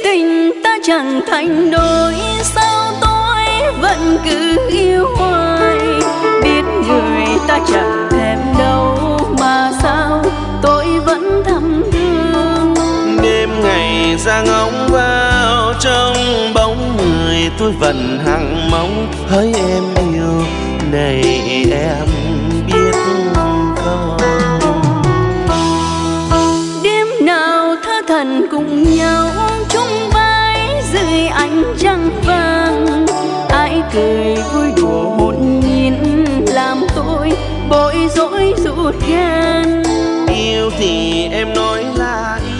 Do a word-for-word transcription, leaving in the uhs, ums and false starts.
tình ta chẳng thành đôi, sao tôi vẫn cứ yêu hoài. Biết người ta chẳng thèm đâu mà sao tôi vẫn thầm thương. Đêm ngày ra ngóng vào trong bóng người, tôi vẫn hằng mong hỡi em yêu này em biết không. Đêm nào thơ thần cùng nhau chung vai dưới ánh trăng vàng, ai cười vui đùa hồn nhiên làm tôi bối rối ruột gan. Yêu thì em nói là